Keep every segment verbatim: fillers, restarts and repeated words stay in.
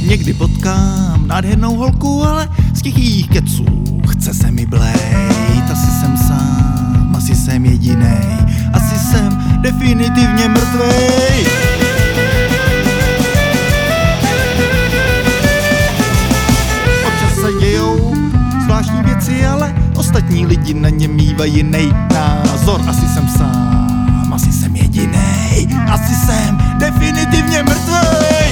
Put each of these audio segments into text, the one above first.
Někdy potkám nádhernou holku, ale z tichých keců chce se mi blejt. Asi jsem sám, asi jsem jedinej, asi jsem definitivně mrtvej. Občas se dějou zvláštní věci, ale ostatní lidi na ně mývají jiný názor. Asi jsem sám, asi jsem jedinej, asi jsem definitivně mrtvej.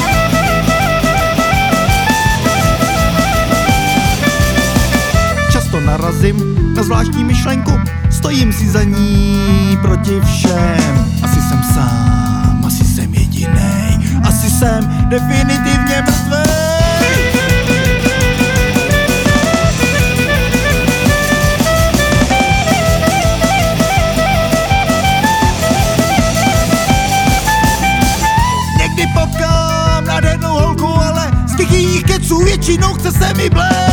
Často narazím na zvláštní myšlenku, stojím si za ní proti všem. Asi jsem sám, asi jsem jedinej, asi jsem definitivně mrtvej. Potkám nádhernou holku, ale z tichých keců většinou chce se mi blejt.